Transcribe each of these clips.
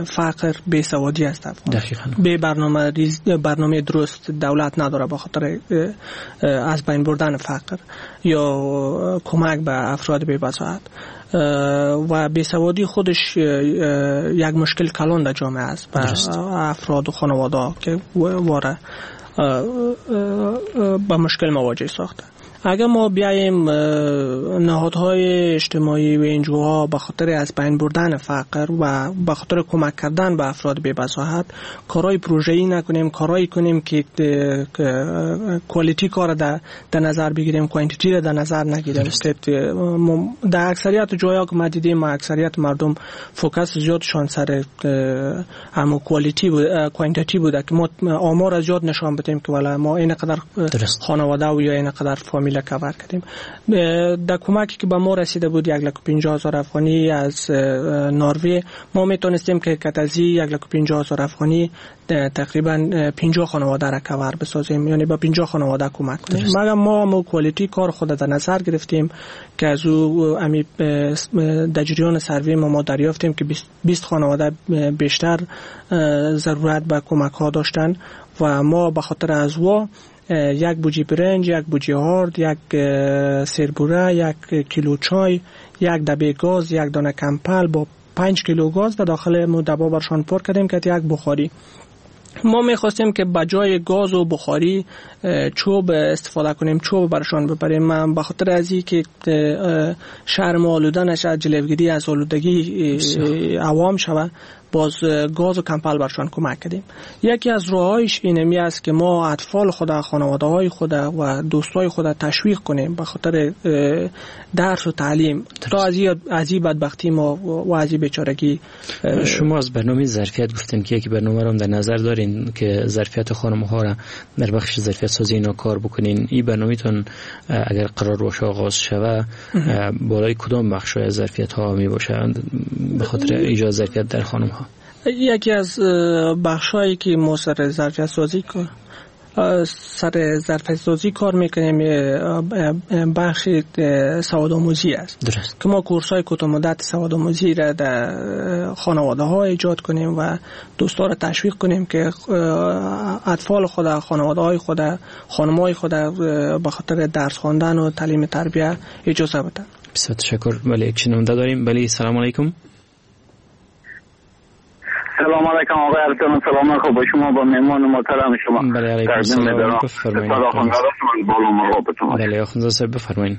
فقر بیسوادی است. دقیقاً. به برنامه درست دولت نداره به خاطر از بین بردن فقر یا کمک به افراد بی بصاحت و بیسوادی خودش یک مشکل کلان در جامعه است و افراد و خانواده که واره با مشکل مواجه ساخته. اگر ما بیاییم نهادهای اجتماعی و انجوها به خاطر از بین بردن فقر و به خاطر کمک کردن به افراد بی بصاحت کارهای پروژه‌ای نکنیم، کارهایی کنیم که کوالیتی کار در نظر بگیریم، کوانتیتی را در نظر نگیریم. در اکثریت جاها که ما دیدیم اکثریت مردم فوکس زیادشان سر همون کوانتیتی بوده که ما آمار از زیاد نشان بدیم که والا ما این قدر خانواده و یا این قدر فامیل کاور کردیم. در کمکی که به ما رسیده بود 150,000 افغانی از نروژ، ما میتونستیم که کتازی 150,000 افغانی تقریبا 50 خانواده را کاور بسازیم، یعنی با 50 خانواده کمک کنیم. مگر ما کوالیتی کار خود در نظر گرفتیم که از او در جریان سروی ما دریافتیم که 20 خانواده بیشتر ضرورت به کمک ها داشتن و ما به خاطر از او یک بوجی برنج، یک بوجی هارد، یک سربوره، یک کیلو چای، یک دبه گاز، یک دانه کمپل با 5 کیلو گاز در داخل مدبا برشان پر کردیم که یک بخاری. ما میخواستیم که بجای گاز و بخاری چوب استفاده کنیم، چوب برشان ببریم. من به خاطر از این که شرم آلوده نشه، جلوگیری از آلودگی عوام شوه، باز گاز و کمپل برشان کمک کردیم. یکی از راهایش اینمی است که ما اطفال خود، خانواده های خود و دوستای خود تشویق کنیم به خاطر درس و تعلیم تا از این بدبختی ما و از این بیچارگی. شما از برنامه ظرفیت گفتین که یکی برنامه رو در نظر دارین که ظرفیت خانم ها را در بخش ظرفیت سازی اینا کار بکنین. این برنامه‌تون اگر قرار باشه آغاز شود بالای کدام بخش از ظرفیت ها می باشه به خاطر ایجاد ظرفیت در خانم ها؟ یکی از بخشایی که ما سر ظرفیت سازی کار میکنیم بخش سوادآموزی است. درست. که ما کورس‌های کوتاه مدت سوادآموزی را در خانواده ها ایجاد کنیم و دوستا را تشویق کنیم که اطفال خود، خانواده های خود، خانم‌های خود به خاطر درس خواندن و تعلیم تربیت اجازه بدن. بسیار تشکر. بله یک شنونده داریم. بله سلام علیکم. سلام علیکم آقای ارسلان، سلام خوب با شما با مهمان محترم شما. بله علیکم سلام، بفرمایید. بله آخوندزاده صاحب بفرمایید.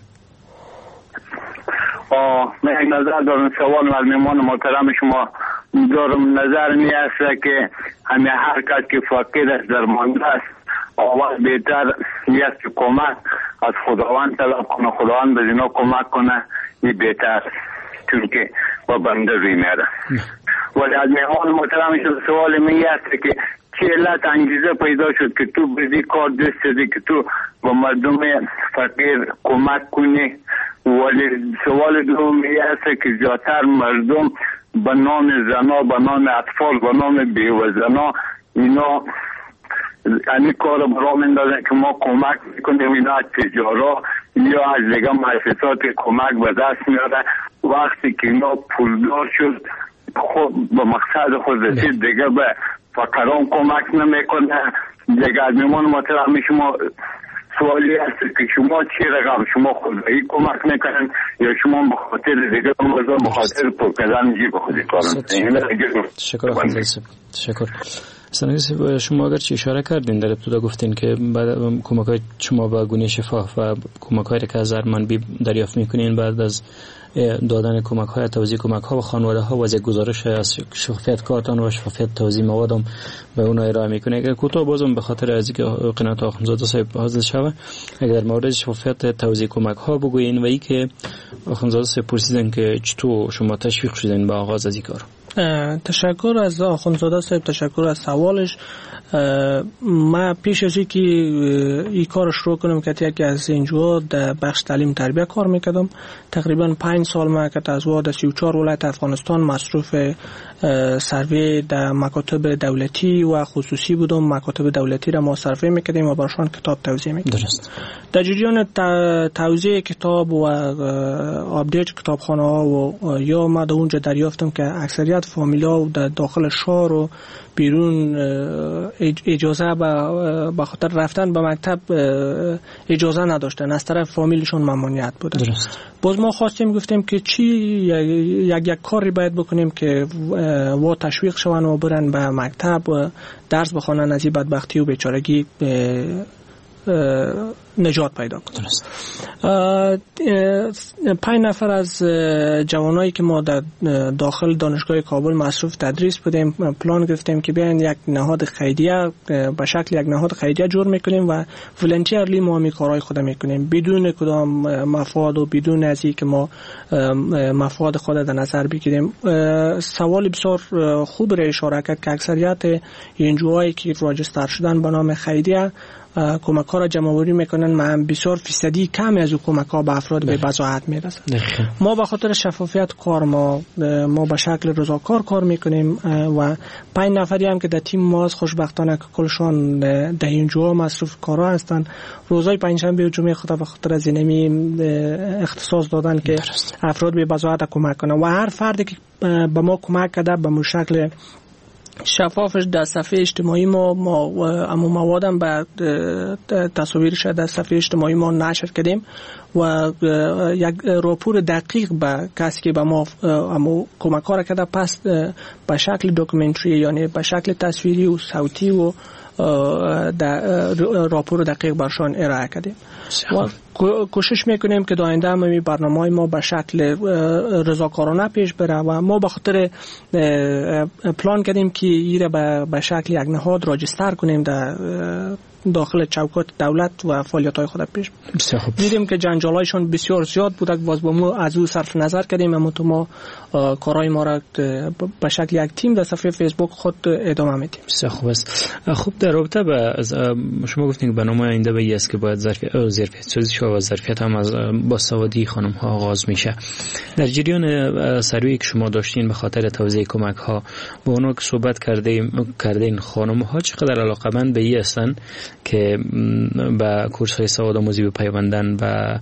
من یک نظر دارم، سوال از مهمان محترم شما دارم. نظر می است که همه هر کس که فقیر است درمانده است آواز بهتر نیست که کمک از خداوند طلب کنه، خداوند به اینا کمک کنه، این بهتر چون که با بنده روی میاره. ولی از مهمان محترم سوال می است که چه علت انگیزه پیدا شد که تو بدی کار دست دادی که تو با مردم فقیر کمک کنی. ولی سوال دوم می است که زیادتر مردم به نام زنا، به نام اطفال، به نام بیوه زنا اینا این کار رو برای من دادن که ما کمک میکنیم اینا از تجارا یا از دیگه مؤسسات کمک به دست میاره. وقتی که اینا پولدار شد خود به مقصد خود رسید دیگه به فقران کمک نمیکنه. دیگه از میمان محترم شما سوالی هست که شما چی رقم شما خودی کمک میکنن یا شما به خاطر دیگه به خاطر پر کردن جیب خودی کارن؟ تشکر. سنگیسی شما اگر چی اشاره کردین در ابتدا گفتین که بعد کمک‌های شما با گونه شفاف و کمک‌هایی که از منبع دریافت میکنین بعد از دادن کمک‌های توزیع کمک‌ها و خانواده‌ها و از گزارش از شفافیت کارتان و شفافیت توزیع موادم به اون ارائه میکنه. اگر کوتاه بازم به خاطر از اینکه قنات آخوندزاده صاحب حاضر شوه اگر در مورد شفافیت توزیع کمک‌ها بگوین و اینکه آخوندزاده صاحب پرسیدن که چطور شما تشویق شدین به آغاز از این کار. تشکر از آخوندزاده صاحب، تشکر از سوالش. ما پیش از اینکه این کار شروع کنم که یکی از اینجا در بخش تعلیم تربیت کار میکردم. تقریبا 5 سال ما که از وارد 34 ولایت افغانستان مصروف سروی در مکاتب دولتی و خصوصی بودم. مکاتب دولتی را ما سروی میکردیم و برشان کتاب توزیع میکردیم. درست. در جریان توزیع کتاب و آپدیت کتابخانه ها و یا ما در اونجا دریافتم که اکثریت فامیلا در داخل شهر و بیرون اجازه به خاطر رفتن به مکتب اجازه نداشتن، از طرف فامیلشون ممنوعیت بود. درست. باز ما خواستیم گفتیم که چی یک کاری باید بکنیم که و تشویق شون و برن به مکتب و درس بخونن، از این بدبختی و بیچارگی نجات پیدا کنیم. 5 نفر از جوانایی که ما در داخل دانشگاه کابل مصروف تدریس بودیم پلان گرفتیم که بیاین یک نهاد خیریه به شکل یک نهاد خیریه جور میکنیم و ولنتیرلی ما می کارهای خود میکنیم بدون کدام مفاد و بدون از اینکه ما مفاد خود در نظر بگیریم. سوال بسیار خوب را اشاره کرد که اکثریت انجوهایی که راجستر شدن به نام خیریه کمک ها را جمع‌آوری میکنن، من بسیار فیصدی کمی از کمک ها به افراد به بضاعت میرسن. ما به خاطر شفافیت کار ما به شکل رضاکار کار میکنیم و 5 نفری هم که در تیم ما خوشبختانه که کلشان در اینجا مصروف کارا هستن، روزهای پنجشنبه و جمعه خود به خاطر از اینمی اختصاص دادن که افراد به بضاعت کمک کنن و هر فردی که به ما کمک کرده به شکل شفافش در صفحه اجتماعی ما اما موادم به تصاویرش در صفحه اجتماعی ما نشر کردیم و یک راپور دقیق به کسی که به ما کمک کار کرده پس به شکل داکیومنتری یعنی به شکل تصویری و صوتی و در راپور دقیق برشان ارائه کردیم و کوشش میکنیم که در آینده هم برنامه‌های ما به شکل رضاکارانه پیش بره و ما به خاطر پلان کردیم که ایره به شکل یک نهاد راجستر کنیم در داخل چوکات دولت و فعالیت‌های خود پیش. دیدیم که جنجالایشون بسیار زیاد بود، باز با ما از او صرف نظر کردیم، اما تو ما کارهای ما را به شکل یک تیم در صفحه فیسبوک خود ادامه میدیم. بسیار خوب است. خوب، در رابطه با شما گفتین که برنامه آینده به است که باید ظرفیت سازی و ظرفیت هم از باسوادی خانم ها آغاز میشه. در جریان سروی که شما داشتین به خاطر توزیع کمک ها با اونها که صحبت کردین خانم ها چقدر علاقه‌مند به این هستن که به کورس های سواد آموزی بپیوندن و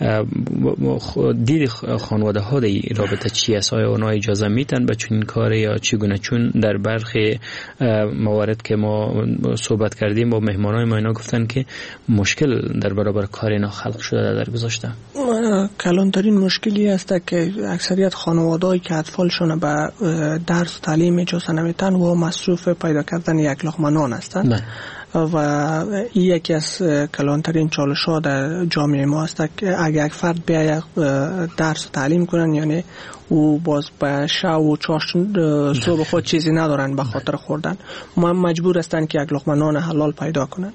دید خانواده ها در رابطه چی است؟ آیا اونا اجازه میتن به چنین کاری یا چگونه؟ چون در برخی موارد که ما صحبت کردیم با مهمانای ما اینا گفتن که مشکل در برابر کار اینا خلق شده در گذشته. کلانترین مشکلی است که اکثریت خانواده‌ای که اطفالشون به درس و تعلیم اجازه نمیتن و مصروف پیدا کردن یک لقمه نان هستند و این یکی از کلانترین چالش‌ها در جامعه ما است که اگر یک فرد بیاید درس و تعلیم کنن یعنی او باز به شب و چاشت صبح خود چیزی ندارن به خاطر خوردن، ما مجبور هستن که یک لقمه نان حلال پیدا کنن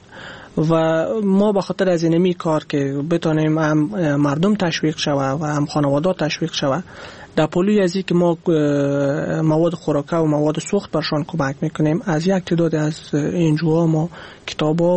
و ما به خاطر از اینمی کار که بتونیم هم مردم تشویق شوه و هم خانواده تشویق شوه در پولی از این که ما مواد خوراکه و مواد سوخت برشان کمک میکنیم. از یک تعداد از انجوها ما کتابا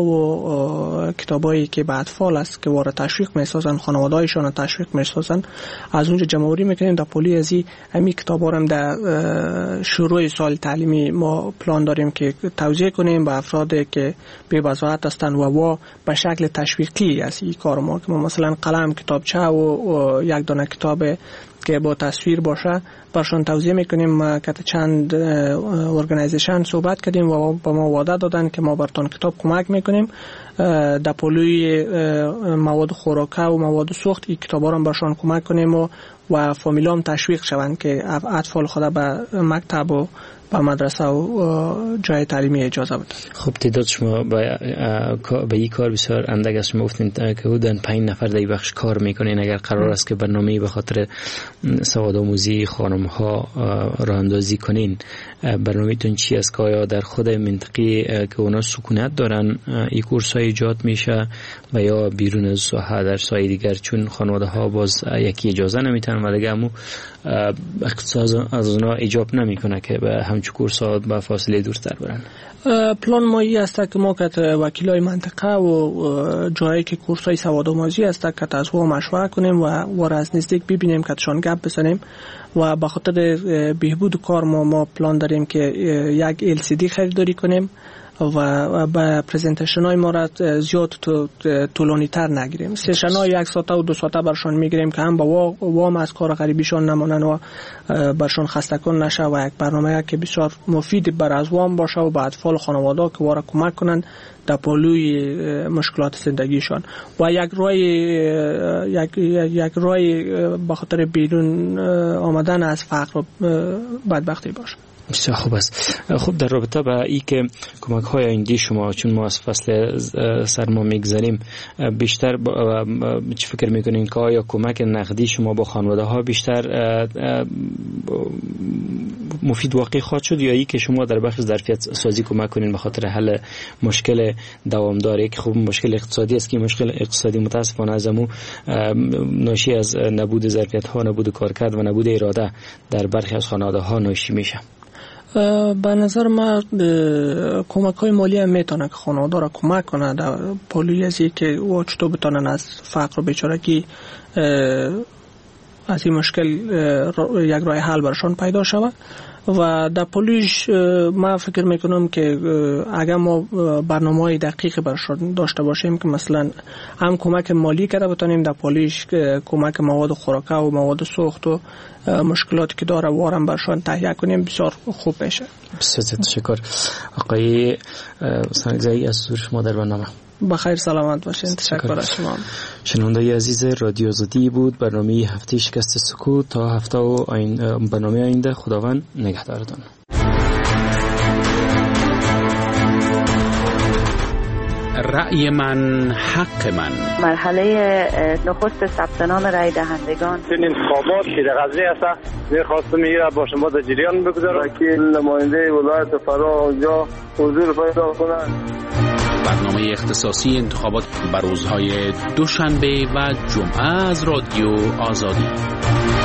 و کتابایی که به اطفال است که وارد تشویق میسازن، خانواده‌ایشان تشویق میسازن، از اونجا جمع‌آوری میکنیم. در پولی از این کتابا هم در شروع سال تعلیمی ما پلان داریم که توزیع کنیم به افرادی که بی بضاعت هستن و به شکل تشویقی از این کار ما که ما مثلا قلم، کتابچه و یک دانه کتاب که با تصویر باشه برشان توزیع میکنیم. که چند ارگانایزیشن صحبت کردیم و با ما وعده دادن که ما براتون کتاب کمک میکنیم در پلوی مواد خوراکه و مواد سوخت. این کتابا رو برشان کمک کنیم و فامیلام تشویق شوند که اطفال خود به مکتب و به مدرسه و جای تعلیمی اجازه بدن. خب تعداد شما به این کار بسیار اندک است. شما گفتین که حدوداً 5 نفر در این بخش کار میکنین. اگر قرار است که برنامه‌ای به خاطر سواد آموزی خانم ها راه اندازی کنین، برنامه‌تون چی است که آیا در خود منطقه که اونا سکونت دارن این کورس ها ایجاد میشه و یا بیرون از ساحه در ساحه دیگر؟ چون خانواده ها باز یکی اجازه نمیتن و دیگه همون اقتصاد از اونا ایجاب نمیکنه که به همچون کورسات به فاصله دورتر برن. پلان مایی است که ما که وکیلای منطقه و جایی که کورسای سوادآموزی است که از او مشورت کنیم و از نزدیک ببینیم که تشان گپ بزنیم و به خاطر بهبود کار ما پلان داریم که یک LCD خریداری کنیم و با پرزنتیشن های ما را زیاد طولانی تر نگیریم. سشن های 1 ساعته و 2 ساعته برشان میگیریم که هم با وام از کار غریبیشان نمانن و برشان خستگان نشه و یک برنامه که بسیار مفید بر از وام باشه و به اطفال خانواده که وارا کمک کنند در پلوی مشکلات زندگیشان و یک رای به خاطر بیرون آمدن از فقر و بدبختی باشه. بسیار خوب است. خب در رابطه با این که کمک های آینده شما، چون ما از فصل سرما میگذریم، بیشتر چی فکر میکنین که آیا کمک نقدی شما با خانواده ها بیشتر مفید واقع خواهد شد یا ای که شما در بخش ظرفیت سازی کمک کنین به خاطر حل مشکل دوامداری که خب مشکل اقتصادی است که مشکل اقتصادی متاسفانه از همون ناشی از نبود ظرفیت ها، نبود کارکرد و نبود اراده در برخی از خانواده ها ناشی میشه؟ به نظر من کمک های مالی هم میتونه که خانواده را کمک کنه در پلوی از که او چطور بتونن از فقر و بیچارگی از این مشکل یک راه حل برشان پیدا شود و در پولیش من فکر میکنم که اگر ما برنامه‌های دقیق برشان داشته باشیم که مثلا هم کمک مالی کرده بتونیم در پولیش کمک مواد خوراکه و مواد سوخت و مشکلاتی که داره وارم برشان تهیه کنیم بسیار خوب بشه. بسیار تشکر آقای سنگزایی از حضور شما در برنامه. بخیر سلامت باشین. تشکر از شما. شنونده عزیز رادیو آزادی بود برنامه هفته شکست سکوت. تا هفته و برنامه آینده خداوند نگهدارتان. رأی من حق من. مرحله نخست ثبت نام رای دهندگان. این انتخابات که در غزه است می‌خواستم میره با شما در جریان بگذارم که نماینده ولایت فرا اونجا حضور پیدا کنند. برنامه اختصاصی انتخابات بر روزهای دوشنبه و جمعه از رادیو آزادی.